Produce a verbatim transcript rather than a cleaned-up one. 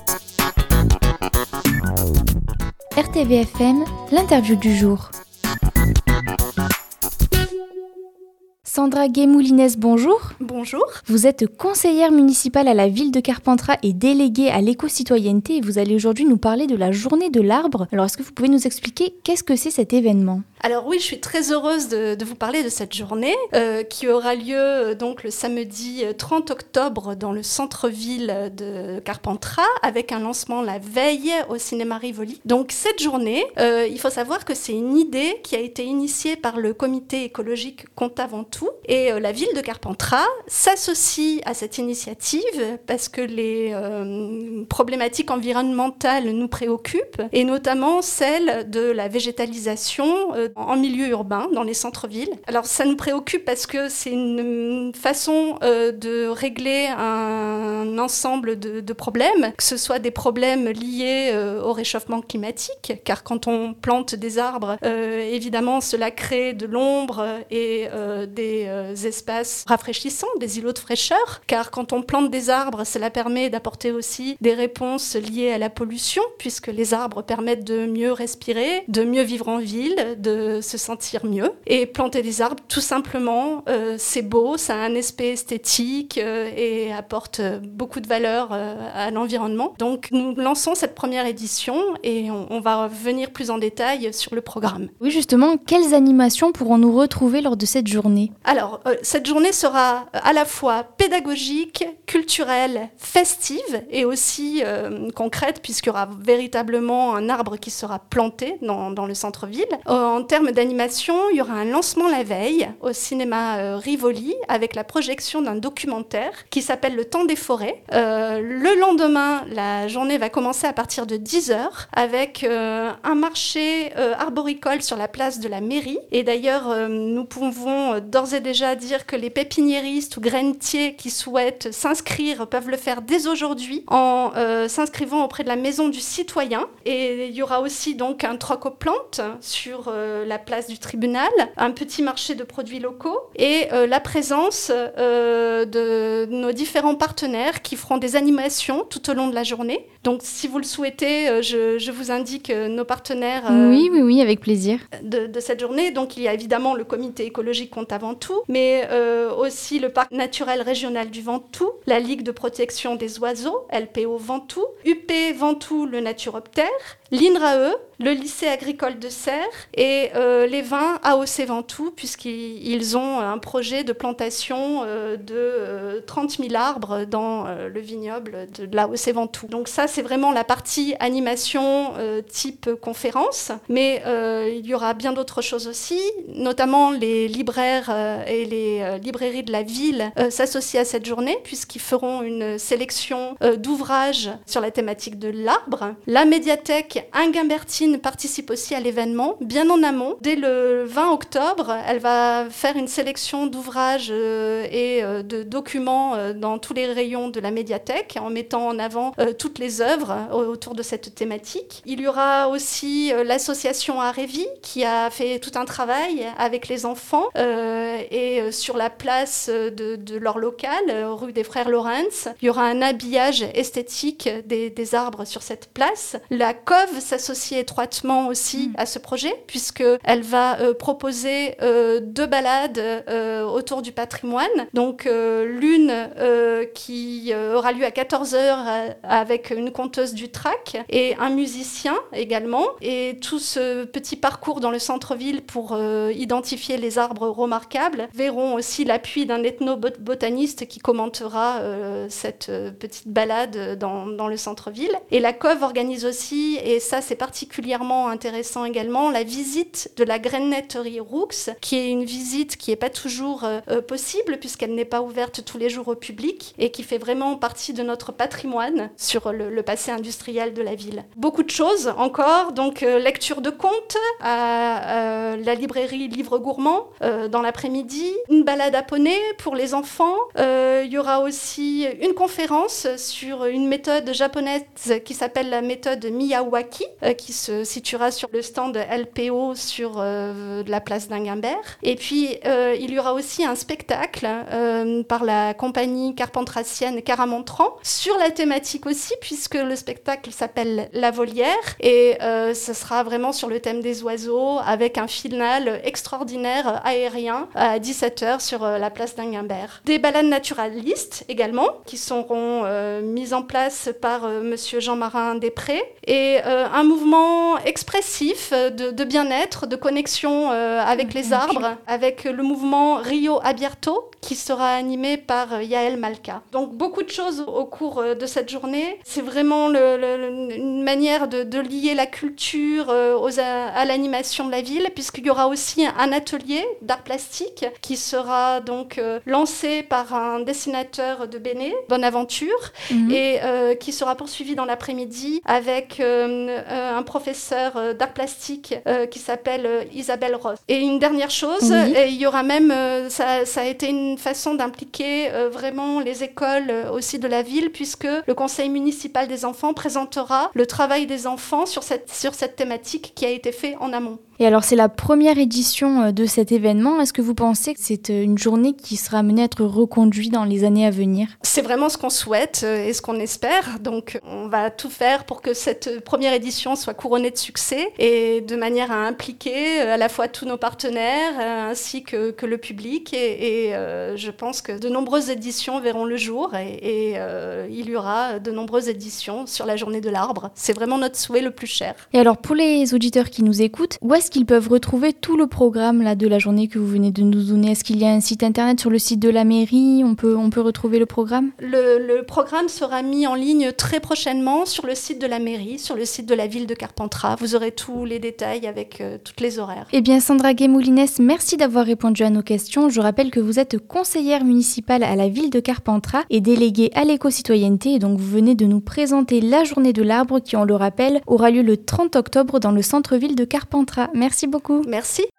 R T V F M, l'interview du jour. Sandra Guémoulinès, bonjour. Bonjour. Vous êtes conseillère municipale à la ville de Carpentras et déléguée à l'éco-citoyenneté et vous allez aujourd'hui nous parler de la journée de l'arbre. Alors est-ce que vous pouvez nous expliquer qu'est-ce que c'est cet événement ? Alors oui, je suis très heureuse de, de vous parler de cette journée euh, qui aura lieu euh, donc le samedi trente octobre dans le centre-ville de Carpentras avec un lancement la veille au cinéma Rivoli. Donc cette journée, euh, il faut savoir que c'est une idée qui a été initiée par le comité écologique Compte Avant Tout et euh, la ville de Carpentras s'associe à cette initiative parce que les euh, problématiques environnementales nous préoccupent et notamment celle de la végétalisation euh, en milieu urbain, dans les centres-villes. Alors ça nous préoccupe parce que c'est une façon euh, de régler un ensemble de, de problèmes, que ce soit des problèmes liés euh, au réchauffement climatique, car quand on plante des arbres, euh, évidemment cela crée de l'ombre et euh, des euh, espaces rafraîchissants, des îlots de fraîcheur, car quand on plante des arbres, cela permet d'apporter aussi des réponses liées à la pollution, puisque les arbres permettent de mieux respirer, de mieux vivre en ville, de se sentir mieux. Et planter des arbres, tout simplement, euh, c'est beau, ça a un aspect esthétique euh, et apporte beaucoup de valeur euh, à l'environnement. Donc nous lançons cette première édition et on, on va revenir plus en détail sur le programme. Oui, justement, quelles animations pourrons-nous retrouver lors de cette journée ? Alors, euh, cette journée sera à la fois pédagogique, culturelle, festive et aussi euh, concrète puisqu'il y aura véritablement un arbre qui sera planté dans, dans le centre-ville. Euh, en termes d'animation, il y aura un lancement la veille au cinéma euh, Rivoli avec la projection d'un documentaire qui s'appelle Le Temps des forêts. Euh, le lendemain, la journée va commencer à partir de dix heures avec euh, un marché euh, arboricole sur la place de la mairie. Et d'ailleurs, euh, nous pouvons d'ores et déjà dire que les pépiniéristes ou grainetiers qui souhaitent s'inscrire peuvent le faire dès aujourd'hui en euh, s'inscrivant auprès de la maison du citoyen. Et il y aura aussi donc un troc aux plantes sur euh, la place du tribunal, un petit marché de produits locaux et euh, la présence euh, de nos différents partenaires qui feront des animations tout au long de la journée. Donc si vous le souhaitez, euh, je, je vous indique euh, nos partenaires euh, oui, oui, oui, avec plaisir. De, de cette journée. Donc il y a évidemment le comité écologique Compte Avant Tout, mais euh, aussi le parc naturel régional du Ventoux, la Ligue de protection des oiseaux, L P O Ventoux, U P Ventoux le Naturoptère, l'INRAE, le lycée agricole de Serres et euh, les vins A O C Ventoux, puisqu'ils ont un projet de plantation euh, de euh, trente mille arbres dans euh, le vignoble de, de l'A O C Ventoux. Donc ça, c'est vraiment la partie animation euh, type conférence, mais euh, il y aura bien d'autres choses aussi, notamment les libraires euh, et les euh, librairies de la ville euh, s'associent à cette journée, puisqu'ils feront une sélection euh, d'ouvrages sur la thématique de l'arbre. La médiathèque Inguimbertine participe aussi à l'événement, bien en amont. Dès le vingt octobre, elle va faire une sélection d'ouvrages euh, et euh, de documents euh, dans tous les rayons de la médiathèque, en mettant en avant euh, toutes les œuvres euh, autour de cette thématique. Il y aura aussi euh, l'association Arévi, qui a fait tout un travail avec les enfants euh, et euh, sur la place de, de leur local, euh, rue des Frères Lawrence. Il y aura un habillage esthétique des, des arbres sur cette place. La C O V s'associe étroitement aussi mmh. à ce projet, puisqu'elle va euh, proposer euh, deux balades euh, autour du patrimoine. Donc euh, l'une euh, qui euh, aura lieu à quatorze heures euh, avec une conteuse du Trac et un musicien également. Et tout ce petit parcours dans le centre-ville pour euh, identifier les arbres remarquables verront aussi l'appui d'un ethno-botaniste qui commentera euh, cette euh, petite balade dans, dans le centre-ville. Et la C O V organise aussi, et ça c'est particulièrement intéressant également, la visite de la grainetterie Roux, qui est une visite qui n'est pas toujours euh, possible puisqu'elle n'est pas ouverte tous les jours au public et qui fait vraiment partie de notre patrimoine sur le, le passé industriel de la ville. Beaucoup de choses encore, donc euh, lecture de contes à euh, la librairie Livres Gourmands euh, dans l'après-midi, une balade à poney pour les enfants. Euh, il y aura aussi une conférence sur une méthode japonaise qui s'appelle la méthode Miyawaki, Wacky, euh, qui se situera sur le stand L P O sur euh, la place d'Inguimbert. Et puis, euh, il y aura aussi un spectacle euh, par la compagnie carpentracienne Caramontran sur la thématique aussi, puisque le spectacle s'appelle La Volière. Et euh, ce sera vraiment sur le thème des oiseaux, avec un final extraordinaire aérien à dix-sept heures sur euh, la place d'Inguimbert. Des balades naturalistes également, qui seront euh, mises en place par euh, monsieur Jean-Marin Després. Et euh, un mouvement expressif de, de bien-être, de connexion euh, avec les arbres, avec le mouvement Rio Abierto, qui sera animé par euh, Yael Malka. Donc beaucoup de choses au cours euh, de cette journée. C'est vraiment le, le, une manière de, de lier la culture euh, aux, à l'animation de la ville, puisqu'il y aura aussi un atelier d'art plastique qui sera donc euh, lancé par un dessinateur de Béné, Bonaventure, mmh. et euh, qui sera poursuivi dans l'après-midi avec euh, euh, un professeur euh, d'art plastique euh, qui s'appelle euh, Isabelle Ross. Et une dernière chose, oui. et il y aura même, euh, ça, ça a été une façon d'impliquer euh, vraiment les écoles euh, aussi de la ville, puisque le conseil municipal des enfants présentera le travail des enfants sur cette, sur cette thématique qui a été fait en amont. Et alors, c'est la première édition de cet événement. Est-ce que vous pensez que c'est une journée qui sera amenée à être reconduite dans les années à venir ? C'est vraiment ce qu'on souhaite et ce qu'on espère. Donc, on va tout faire pour que cette première édition soit couronnée de succès et de manière à impliquer à la fois tous nos partenaires ainsi que, que le public. Et, et euh, je pense que de nombreuses éditions verront le jour et, et euh, il y aura de nombreuses éditions sur la journée de l'arbre. C'est vraiment notre souhait le plus cher. Et alors, pour les auditeurs qui nous écoutent, où est-ce qu'ils peuvent retrouver tout le programme là, de la journée que vous venez de nous donner ? Est-ce qu'il y a un site internet sur le site de la mairie ? On peut, on peut retrouver le programme ? le, le programme sera mis en ligne très prochainement sur le site de la mairie, sur le site de la ville de Carpentras. Vous aurez tous les détails avec euh, toutes les horaires. Eh bien, Sandra Guémoulines, merci d'avoir répondu à nos questions. Je rappelle que vous êtes conseillère municipale à la ville de Carpentras et déléguée à l'éco-citoyenneté. Et donc, vous venez de nous présenter la journée de l'arbre qui, on le rappelle, aura lieu le trente octobre dans le centre-ville de Carpentras. Merci beaucoup. Merci.